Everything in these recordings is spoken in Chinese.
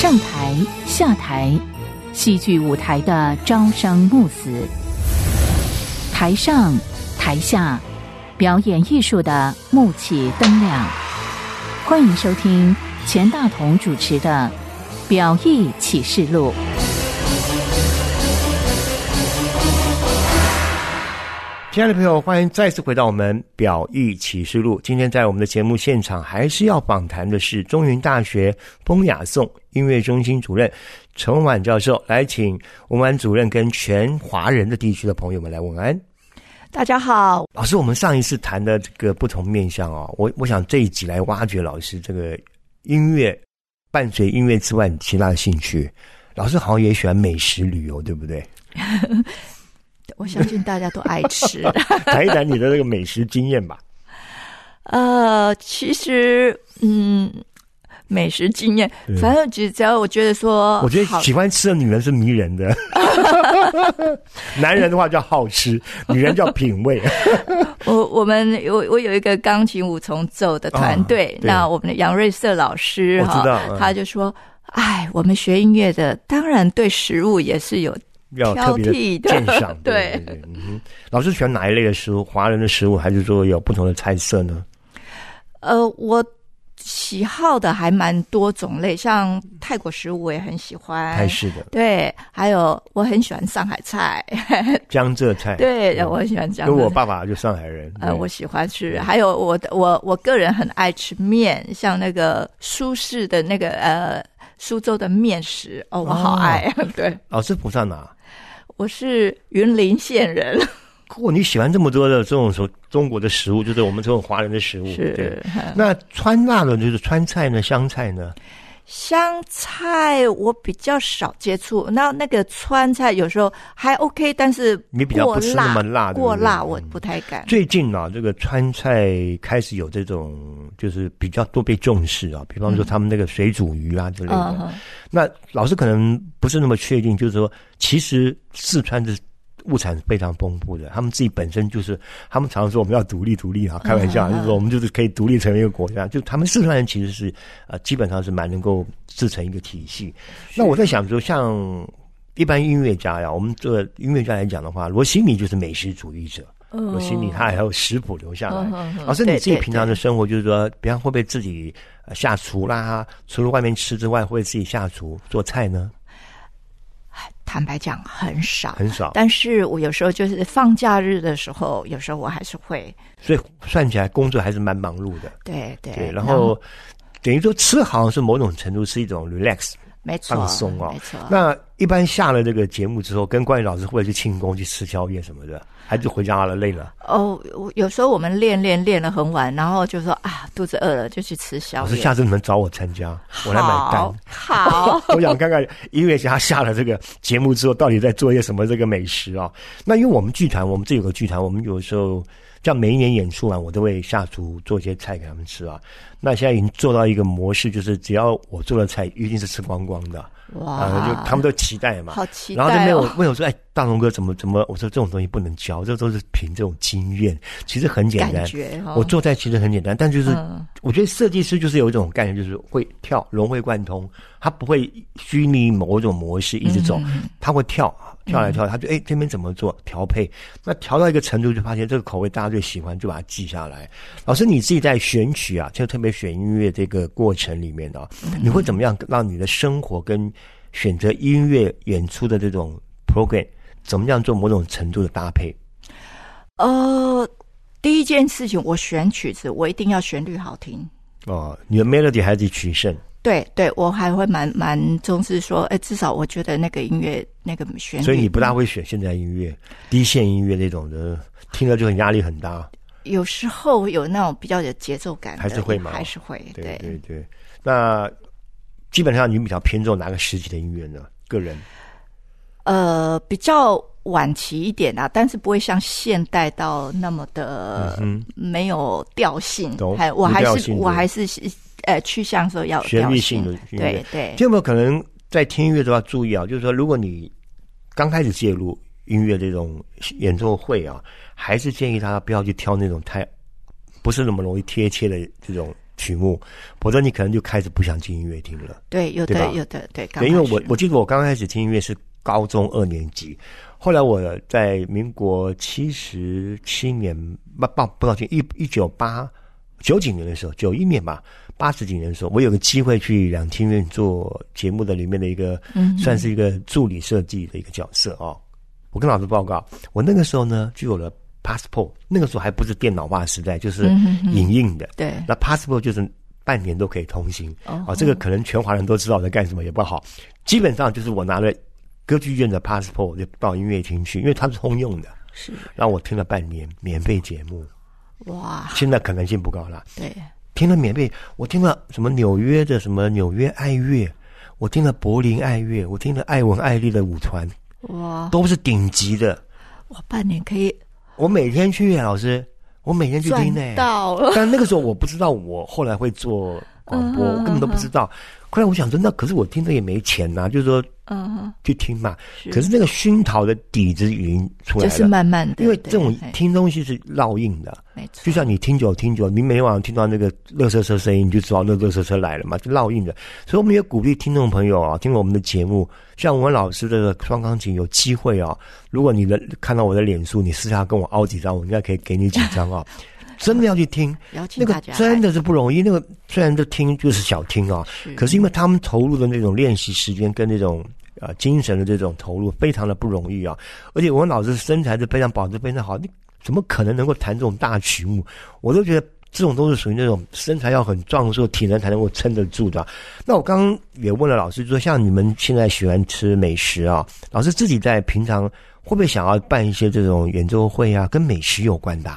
上台下台，戏剧舞台的朝生暮死，台上台下表演艺术的幕起灯亮。欢迎收听钱大同主持的表艺启示录。 亲爱的朋友，欢迎再次回到我们表艺启示录。今天在我们的节目现场，还是要访谈的是中原大学风雅颂音乐中心主任陈文婉教授，来请文婉主任跟全华人的地区的朋友们来问安。 大家好， 老师，我们上一次谈的这个不同面向哦，我想这一集来挖掘老师这个音乐伴随音乐之外其他的兴趣。老师好像也喜欢美食旅游，对不对？ 我相信大家都爱吃。 谈一谈你的这个美食经验吧。 其实美食经验，反正只要我觉得说， 我觉得喜欢吃的女人是迷人的。男人的话叫好吃，女人叫品味。 我有一个钢琴五重奏的团队，那我们的杨瑞瑟老师我知道， 他就说，我们学音乐的当然对食物也是有要特别的鉴赏。 对， 老师喜欢哪一类的食物？华人的食物，还是说有不同的菜色呢？ 我喜好的还蛮多种类，像泰国食物我也很喜欢， 泰式的， 对，还有我很喜欢上海菜， 江浙菜， 对，我很喜欢江浙菜， 因为我爸爸就上海人， 我喜欢吃，还有我个人很爱吃面，像那个苏式的那个苏州的面食，我好爱。对， 老师府上哪？ 我是云林县人。 你喜欢这么多的这种中国的食物，就是我们这种华人的食物， 是对。那川辣的就是川菜呢，湘菜呢？ 湘菜我比较少接触，那个川菜有时候还 OK， 但是你比较不吃那么辣， 过辣我不太敢。 最近啊，这个川菜开始有这种就是比较多被重视啊，比方说他们那个水煮鱼啊之类的。那老师可能不是那么确定，就是说其实四川的物产非常丰富的，他们自己本身就是他们常说我们要独立啊，开玩笑，就是说我们就是可以独立成为一个国家，就他们四川人其实是基本上是蛮能够自成一个体系。那我在想说，像一般音乐家呀，我们这个音乐家来讲的话，罗西尼就是美食主义者，罗西尼他还有食谱留下来。老师，你自己平常的生活就是说，比方会不会自己下厨啦？除了外面吃之外，会不会自己下厨做菜呢？ 坦白讲很少，但是我有时候就是放假日的时候，有时候我还是会， 所以算起来工作还是蛮忙碌的。 对， 然后等于说吃好像是某种程度是一种 relax， 没错， 放松哦， 没错。 那一般下了这个节目之后，跟冠宇老师会去庆功去吃宵夜什么的，还是回家了累了？ 有时候我们练了很晚，然后就说肚子饿了就去吃宵夜。 老师，下次你们找我参加，我来买单。 好， 我想看看音乐家下了这个节目之后，到底在做一些什么这个美食啊？那因为我们剧团，我们这有个剧团，我们有时候像每一年演出完，我都会下厨做一些菜给他们吃啊。那现在已经做到一个模式，就是只要我做的菜，一定是吃光光的。 哇， 就他们都期待嘛， 好期待。 然后就没有问我说，大龙哥怎么？我说这种东西不能教，这都是凭这种经验。其实很简单， 感觉我做菜其实很简单，但就是我觉得设计师就是有一种概念，就是会跳，融会贯通，他不会拘泥某种模式一直走，他会跳来跳，他就这边怎么做调配，那调到一个程度就发现这个口味大家最喜欢，就把它记下来。老师你自己在选曲啊，就特别选音乐这个过程里面啊，你会怎么样让你的生活跟选择音乐演出的这种 program 怎么样做某种程度的搭配？ 第一件事情，我选曲子我一定要旋律好听。 你的 melody 还是取胜？ 对，我还会蛮重视说，至少我觉得那个音乐那个旋律。 所以你不大会选现在音乐、低线音乐那种的，听了就很压力很大。 有时候有那种比较有节奏感的， 还是会吗？ 还是会。 对。那基本上你比较偏重哪个时期的音乐呢？个人比较晚期一点啊，但是不会像现代到那么的没有调性。我还是趋向说要旋律性的音乐。 对。 就有没有可能在听音乐都要注意啊？就是说，如果你刚开始介入音乐这种演奏会啊，还是建议大家不要去挑那种太不是那么容易贴切的这种曲目，否则你可能就开始不想听音乐听了。 对，有的，对。 因为我记得我刚开始听音乐是高中2年级，后来我在民国77年，不知道90几年的时候，91年吧，80几年的时候，我有个机会去两厅院做节目的里面的一个，算是一个助理设计的一个角色哦。我跟老师报告，我那个时候呢就有了 passport， 那个时候还不是电脑化时代，就是影印的。 对， 那 passport 就是半年都可以通行。这个可能全华人都知道我在干什么，也不好。基本上就是我拿了歌剧院的 passport 就到音乐厅去，因为它是通用的。 是， 然后我听了半年免费节目。 哇！ 现在可能性不高了。 对， 听了免费，我听了什么纽约的什么纽约爱乐，我听了柏林爱乐，我听了艾文艾丽的舞团， 哇， 都是顶级的。 我半年可以， 我每天去，老师，我每天去听呢。 到了， 但那个时候我不知道，我后来会做广播，我根本都不知道。后来我想说，那可是我听这也没钱呐，就是说，去听嘛。可是那个熏陶的底子已经出来了， 就是慢慢的， 因为这种听东西是烙印的， 没错。 就像你听久，你每晚上听到那个垃圾车声音，你就知道那垃圾车来了嘛，就烙印的。所以我们也鼓励听众朋友啊，听我们的节目，像我们老师的双钢琴有机会啊，如果你看到我的脸书，你私下跟我凹几张，我应该可以给你几张啊。真的要去听，那个真的是不容易。那个虽然这听就是小听啊，可是因为他们投入的那种练习时间跟那种精神的这种投入，非常的不容易啊。而且我们老师身材是非常保持非常好，你怎么可能能够弹这种大曲目？我都觉得这种都是属于那种身材要很壮硕，体能才能够撑得住的。那我刚刚也问了老师，就说像你们现在喜欢吃美食啊，老师自己在平常会不会想要办一些这种演奏会啊，跟美食有关的？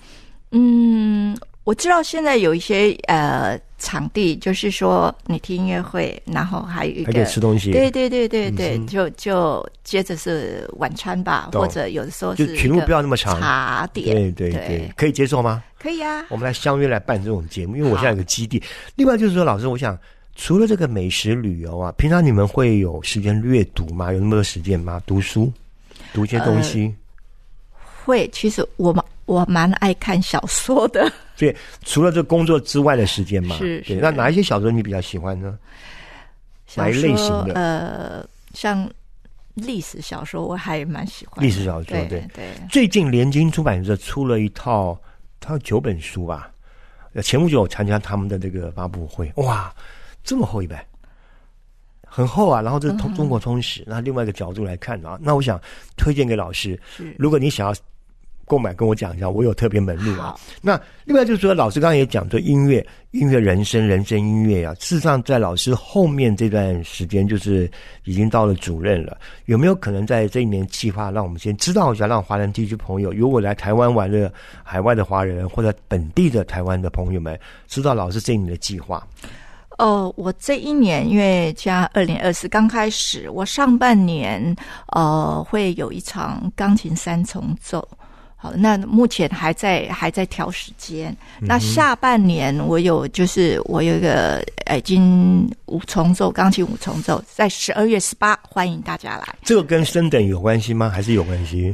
我知道现在有一些场地，就是说你听音乐会，然后还有一个还可以吃东西。 对，就接着是晚餐吧，或者有的时候是就曲目不要那么长， 茶点。 对，可以接受吗？ 可以啊， 我们来相约来办这种节目，因为我现在有个基地。另外就是说，老师，我想除了这个美食旅游啊，平常你们会有时间阅读吗？有那么多时间吗？读书，读一些东西。 会，其实我蛮爱看小说的。 所以除了这工作之外的时间嘛， 是。 对，那哪一些小说你比较喜欢呢？哪一类型的？ 像历史小说我还蛮喜欢的。 历史小说，对。最近联经出版社出了一套，它有9本书吧。前不久我参加他们的这个发布会，哇，这么厚一本，很厚啊。然后这是中国通史，那另外一个角度来看啊，那我想推荐给老师，如果你想要购买，跟我讲一下，我有特别门路啊。那另外就是说，老师刚刚也讲说音乐人生音乐啊，事实上在老师后面这段时间，就是已经到了主任了，有没有可能在这一年计划，让我们先知道一下，让华人地区朋友，如果来台湾玩的海外的华人或者本地的台湾的朋友们，知道老师这一年的计划？ 我这一年因为加2024刚开始，我上半年会有一场钢琴3重奏。好，那目前还在调时间。那下半年我有一个已经5重奏，钢琴5重奏，在12月18欢迎大家来。 这个跟升等有关系吗？还是有关系？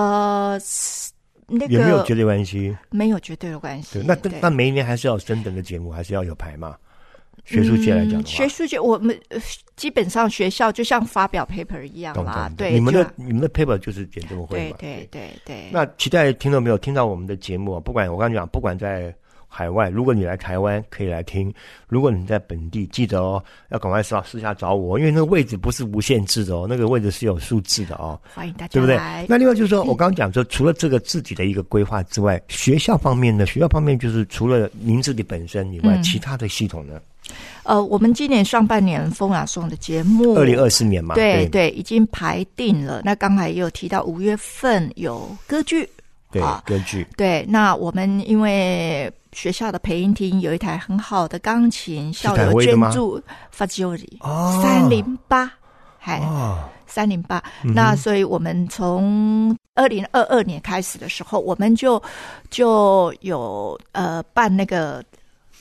那个有没有绝对关系？ 没有绝对的关系。 对，那每一年还是要升等的节目，还是要有排吗？学术界来讲的话， 学术界我们基本上学校就像发表 paper 一样啦。对， 你们的 paper 就是简奏会嘛。 对。 那期待听到没有？听到我们的节目，不管我刚讲，不管在海外，如果你来台湾可以来听，如果你在本地，记得哦，要赶快私下找我，因为那个位置不是无限制的哦，那个位置是有数字的哦。 欢迎大家来， 对不对？那另外就是说，我刚刚讲说，除了这个自己的一个规划之外，学校方面就是除了您自己本身以外，其他的系统呢？ 我们今年上半年风雅颂的节目 ，2024年嘛， 对，已经排定了。那刚才也有提到5月份有歌剧， 对，歌剧， 对。那我们因为学校的培音厅有一台很好的钢琴，校友捐助Fagioli 308，308。那所以我们从2022年开始的时候，我们就有办那个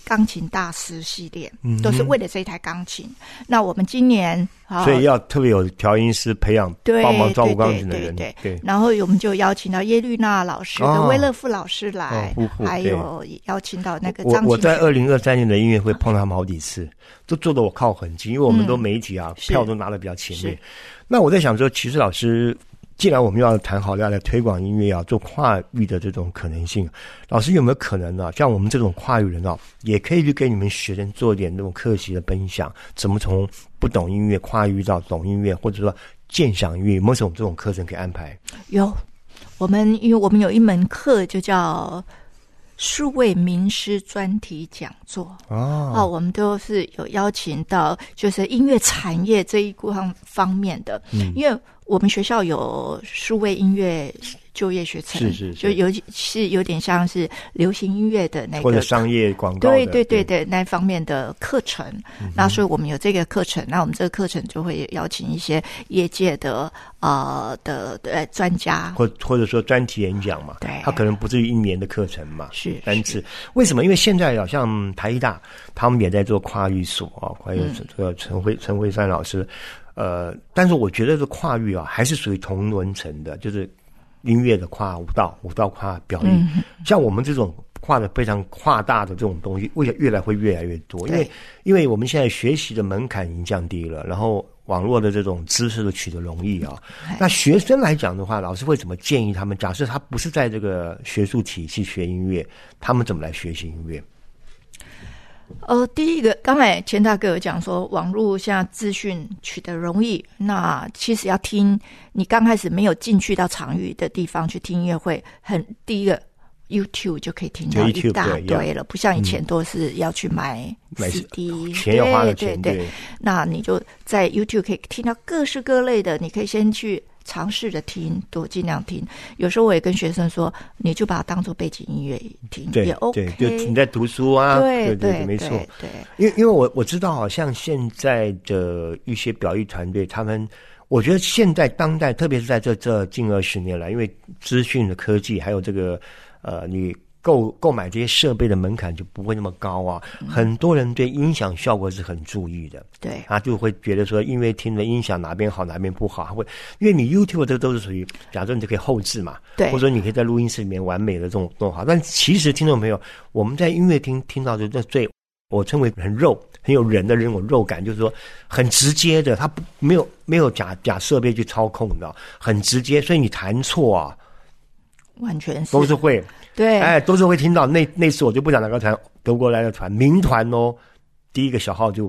钢琴大师系列，都是为了这一台钢琴。那我们今年所以要特别有调音师培养，帮忙照顾钢琴的人。 对。然后我们就邀请到耶律娜老师跟威勒夫老师来，还有邀请到那个张琴。 我在2023年的音乐会碰到他们好几次，都坐得我靠很近，因为我们都媒体票都拿得比较前面。那我在想说，其实老师，既然我们要谈好要来推广音乐做跨域的这种可能性，老师有没有可能像我们这种跨域人也可以去给你们学生做一点那种课习的分享，怎么从不懂音乐跨域到懂音乐，或者说鉴赏音乐，有没有这种课程可以安排？ 有，因为我们有一门课就叫数位名师专题讲座我们都是有邀请到就是音乐产业这一方面的，因为我们学校有数位音乐就业学程，是就有点像是流行音乐的那个或者商业广告的， 对那方面的课程。那所以我们有这个课程，那我们这个课程就会邀请一些业界的专家， 或者说专题演讲嘛。对，它可能不是1年的课程嘛， 是单次。为什么？因为现在像台艺大，他们也在做跨域所还有这个陈慧珊老师。但是我觉得这跨域还是属于同伦层的，就是音乐的跨舞蹈跨表演。像我们这种跨的非常跨大的这种东西，越来会越来越多，因为我们现在学习的门槛已经降低了，然后网络的这种知识的取得容易那学生来讲的话，老师会怎么建议他们？假设他不是在这个学术体系学音乐，他们怎么来学习音乐？ 第一个，刚才钱大哥有讲说，网络现在资讯取得容易，那其实要听，你刚开始没有进去到场域的地方去听音乐会，第一个 YouTube 就可以听到一大堆了，不像以前都是要去买 CD， 钱要花的钱， 对。那你就在 YouTube 可以听到各式各类的，你可以先去尝试着听，多尽量听。有时候我也跟学生说，你就把它当作背景音乐听，也 OK。 对，就你在读书对，没错。 对， 因为我知道好像现在的一些表艺团队，他们我觉得现在当代，特别是在这近20年来，因为资讯的科技还有这个你购买这些设备的门槛就不会那么高很多人对音响效果是很注意的， 对， 他就会觉得说音乐厅的音响哪边好哪边不好，因为你 YouTube 这都是属于，假设你就可以后置嘛，对，或者说你可以在录音室里面完美的这种弄好，但其实听众朋友，我们在音乐厅听到的我称为很有人的那种肉感，就是说很直接的，它没有假设备去操控的，很直接，所以你弹错完全是都是会， 对， 都是会听到。那次我就不讲哪个团，德国来的团，民团第一个小号就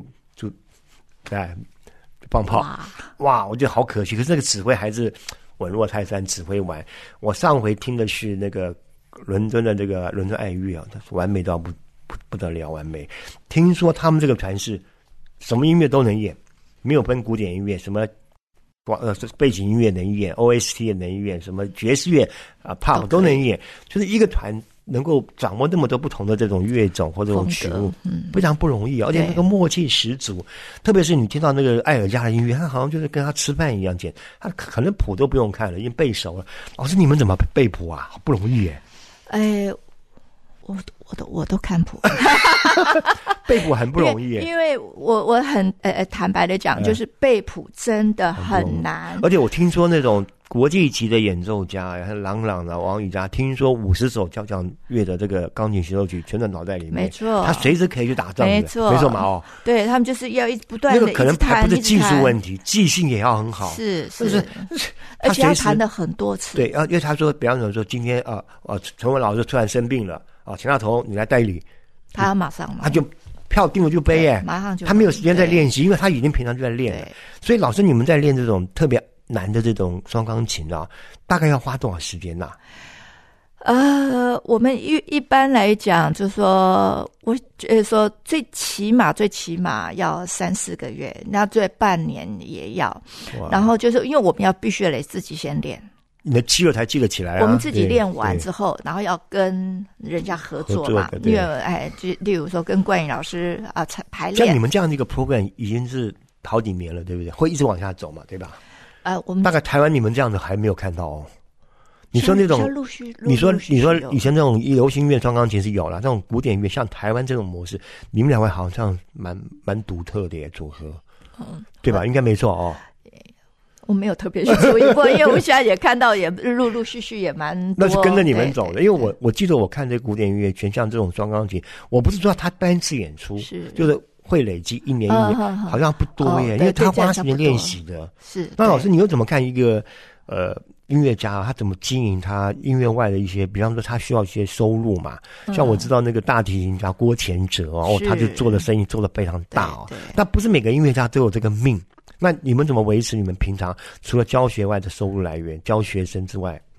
放炮，哇，我觉得好可惜。可是那个指挥还是稳若泰山，指挥完。我上回听的是那个伦敦的这个伦敦爱乐完美到不得了，完美。听说他们这个团是什么音乐都能演，没有分古典音乐什么。背景音乐能演 ，OST 也能演，什么爵士乐pop 都能演，就是一个团能够掌握那么多不同的这种乐种或者这种曲目，非常不容易，而且那个默契十足。特别是你听到那个艾尔加的音乐，他好像就是跟他吃饭一样简，他可能谱都不用看了，已经背熟了。老师，你们怎么背谱啊？好不容易耶！ 我都看谱， 背谱很不容易耶。 因为我很坦白的讲，就是背谱真的很难。 而且我听说那种国际级的演奏家，像郎朗王羽佳，听说50首交响乐的这个钢琴协奏曲全在脑袋里面， 没错， 他随时可以去打仗的， 没错嘛对他们就是要不断的那个可能还不是技术问题，记性也要很好， 是， 而且要弹了很多次。 对，因为他说，比方说今天陈文老师突然生病了钱大头你来代理， 他要马上嘛， 他就票定了就背马上就， 他没有时间在练习，因为他已经平常就在练了。所以老师你们在练这种特别难的这种双钢琴大概要花多少时间我们一般来讲，就是说，我觉得说最起码要3-4个月，那最半年也要。然后就是因为我们必须得自己先练。 你的肌肉才记得起来我们自己练完之后，然后要跟人家合作嘛，因为就例如说跟冠颖老师排练。 像你们这样的一个 program 已经是好几年了，对不对？会一直往下走嘛，对吧？ 我们大概台湾你们这样的还没有看到你说那种陆续你说以前那种流行乐双钢琴是有了，这种古典乐像台湾这种模式，你们两位好像蛮独特的耶组合，对吧？应该没错哦。 我没有特别去注意过，因为我现在也看到也陆续也蛮多。 那是跟着你们走的，因为我记得我看这古典音乐全像这种双钢琴，我不是说他单次演出，就是会累积一年一年，好像不多耶，因为他花时间练习的。 是。 那老师，你又怎么看一个音乐家他怎么经营他音乐外的一些，比方说他需要一些收入嘛？像我知道那个大提琴家郭前哲他就做的生意做得非常大哦。那不是每个音乐家都有这个命。那你们怎么维持你们平常除了教学外的收入来源？教学生之外，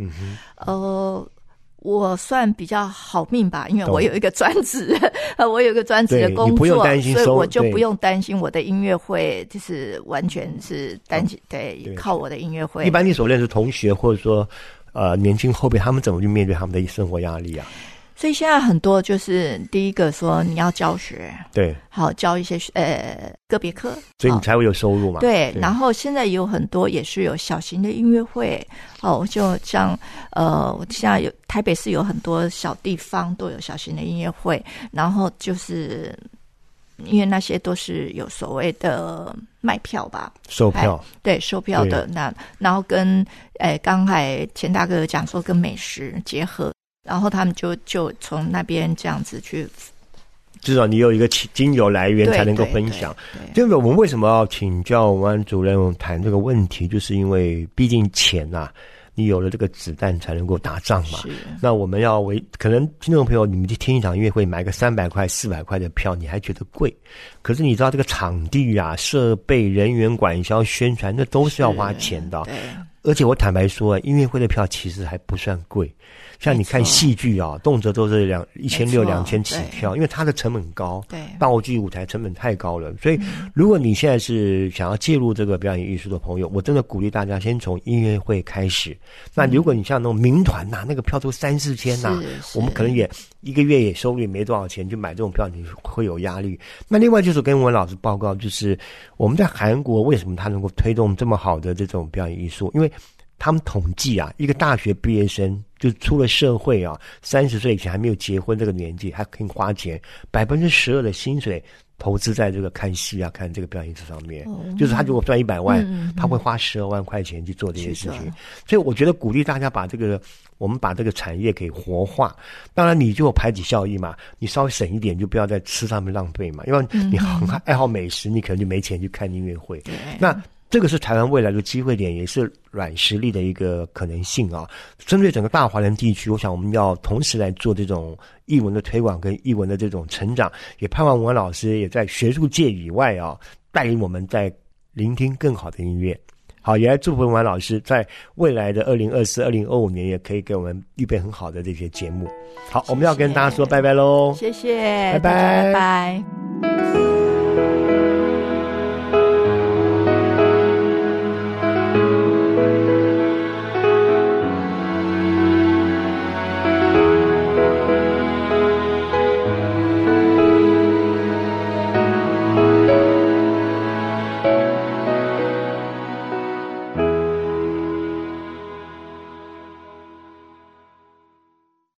我算比较好命吧，因为我有一个专职，我有一个专职的工作， 你不用担心所以我就不用担心我的音乐会就是完全是靠我的音乐会。 一般你所认识同学或者说年轻后辈，他们怎么去面对他们的生活压力啊？ 所以现在很多就是第一个说你要教学， 对， 好教一些个别课， 所以你才会有收入嘛。 对，然后现在也有很多也是有小型的音乐会，就像现在有台北市有很多小地方都有小型的音乐会，然后就是因为那些都是有所谓的卖票吧， 售票， 对，售票的那，然后跟刚才钱大哥讲说跟美食结合。然后他们就从那边这样子去， 至少你有一个金流来源才能够分享。就是我们为什么要请教王主任谈这个问题，就是因为毕竟钱啊，你有了这个子弹才能够打仗嘛。那我们要可能听众朋友，你们去听一场音乐会，买个300块、400块的票，你还觉得贵。可是你知道这个场地啊、设备、人员管销、宣传，那都是要花钱的。而且我坦白说，音乐会的票其实还不算贵。像你看戏剧啊，动辄都是1600、2000起跳，因为它的成本高，对，道具舞台成本太高了。所以，如果你现在是想要介入这个表演艺术的朋友，我真的鼓励大家先从音乐会开始。那如果你像那种民团那个票都3、4千我们可能也一个月也收入也没多少钱，就买这种票你会有压力。那另外就是跟文老师报告，就是我们在韩国为什么他能够推动这么好的这种表演艺术，因为他们统计啊，一个大学毕业生就出了社会啊，30岁以前还没有结婚这个年纪，还可以花钱12%的薪水投资在这个看戏啊、看这个表演艺术上面。就是他如果赚100万，他会花12万块钱去做这些事情。所以我觉得鼓励大家我们把这个产业给活化。当然你就有排挤效益嘛，你稍微省一点，就不要在吃上面浪费嘛。因为你很爱好美食，你可能就没钱去看音乐会。那这个是台湾未来的机会点，也是软实力的一个可能性啊。针对整个大华人地区，我想我们要同时来做这种艺文的推广跟艺文的这种成长，也盼望文老师也在学术界以外啊，带领我们在聆听更好的音乐。好，也来祝福文婉老师在未来的2024、2025年也可以给我们预备很好的这些节目。好，我们要跟大家说拜拜喽， 谢谢， 拜拜， 拜拜。